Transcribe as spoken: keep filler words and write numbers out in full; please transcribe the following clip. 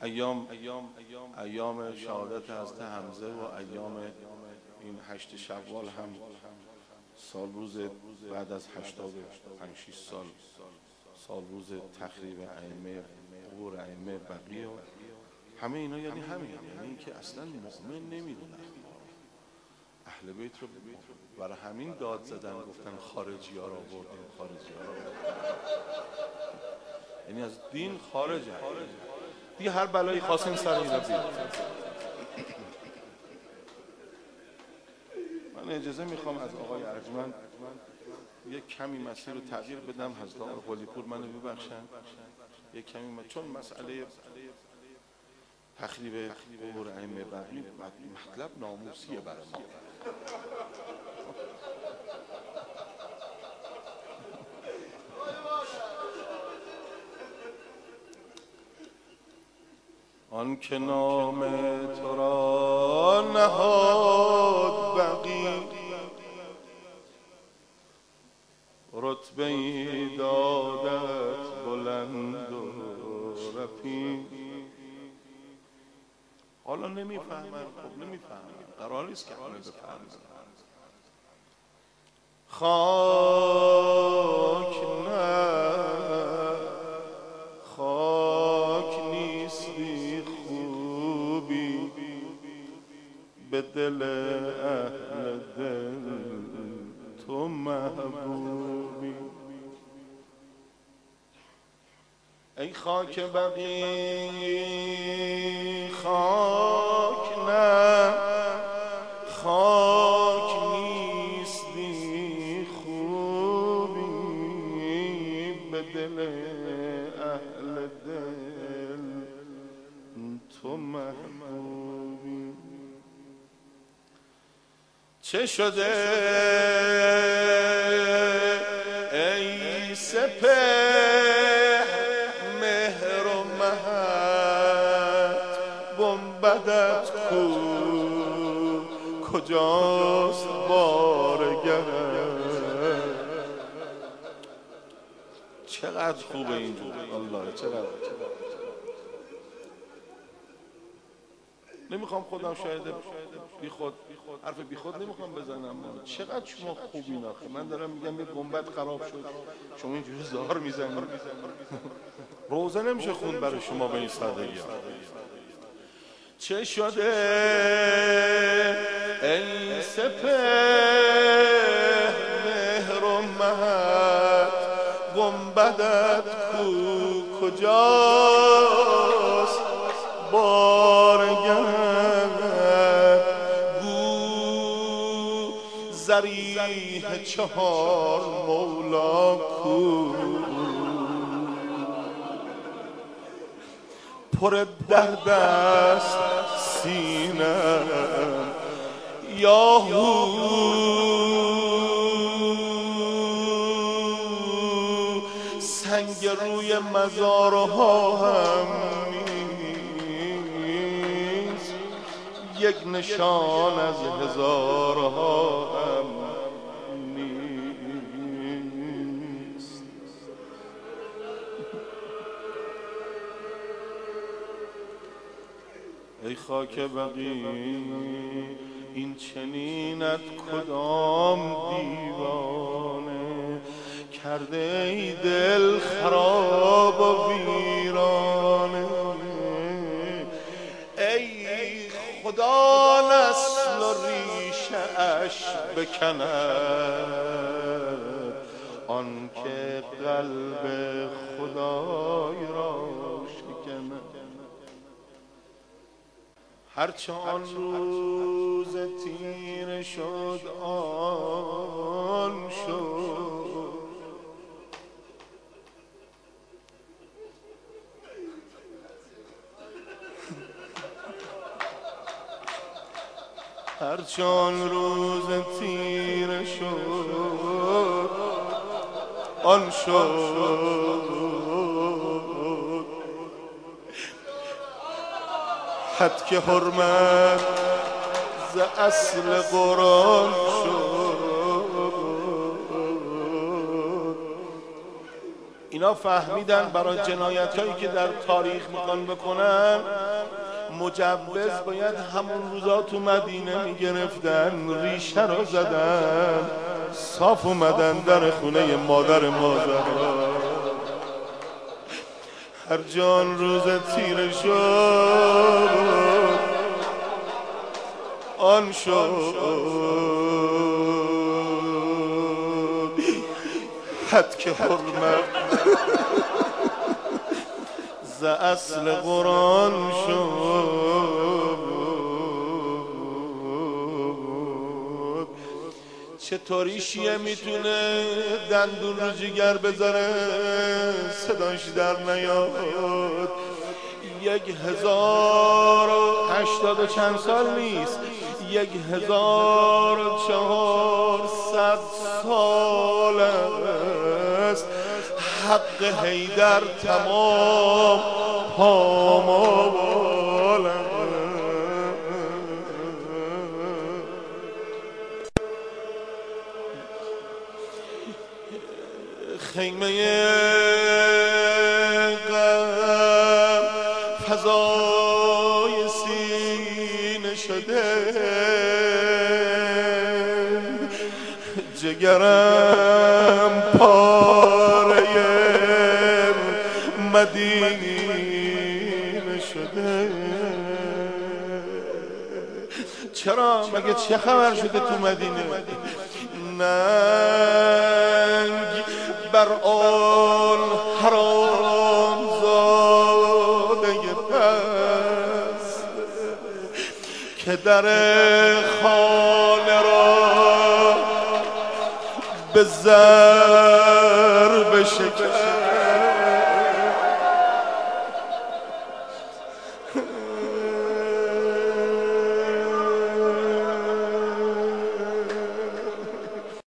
ایام ایام شهادت حضرت حمزه و ایام این هشت شوال هم سال روز بعد از هشتاد و پنج شش سال سال روز تخریب ائمه قبور ائمه بقیه و همه اینا یعنی همین، یعنی اینکه اصلا مؤمن نمیدونه اهل بیت رو، برای همین داد زدن گفتن خارجی ها را بردیم، خارجی ها را یعنی از دین خارجه دیگه، هر بلایی خواستین سر اینا بیاد. من اجازه میخوام از آقای ارجمند یک کمی مسیر رو تغییر بدم، حضرت آقای قلی پور منو ببخشن یک کمی من... چون مسئله تخریب قبور ائمه بقی مطلب ناموسیه برای ما. آن که نام تو را نهاد بقی، رتبه ای دادت بلند و رفیع. حالا نمیفهمن، خب نمیفهمن، قرار نیست که همه بفهمن. خاک نه خاک نیستی خوبی به دل اهل دل تو محبوبی. ای خاک بقی خاک نه خاک نیستی خوبی به دل اهل دل تو محبوبی. چه شده ای سپهر مهر و مهد، بنبدت کو کجاست بارگرد. چقدر خوبه اینجور الله، چقدر نمیخوام خودم شاید بی خود حرف بی خود نمیخوام بزنم. چقدر شما خوبین آخه. من دارم میگم یه گنبد خراب شد شما اینجوری زار میزنید، روزه نمیشه خون برای شما به این سادگی. چه شده ای سپهر مهر و مهد، گنبدت کو کجاست بارگرد. گو ضریح چهار مولا کو پر درد است سینم. یاهو سنگ روی مزارها هم نیست، یک نشان از هزارها هم نیست. ای خاک بقی این چنینت کدام دیوانه کرده ای دل خراب و ویرانه. ای خدا نسل و ریشه اش بکند، آن که قلب خدای را شکند. هرچه آن روز تیره شد آن شد، هرچه آن روز تیره شد آن شد. حد که حرمت ز اصل قرآن شد، اینا فهمیدن برای جنایت هایی که در تاریخ میخوان بکنن مجوز باید همون روزا تو مدینه میگرفتن، ریشه رو زدن، صاف اومدن در خونه مادر مادر. هر جان روز تیره شد آن شد حد که حرمت ز اصل قرآن شد. چطوری شیعه میتونه دندون رو جگر بذاره صداش در نیاد؟ یک هزار و هشتاد و چند سال نیست، یک هزار و چهارصد سال است حق حیدر تمام پامال. خیمه غم فضای سینه شده، جگرم پاره مدینه شده. چرا؟ مگه چه خبر شده تو مدینه؟ ننگ بر آن حرام زاده پس که در خانه را به زن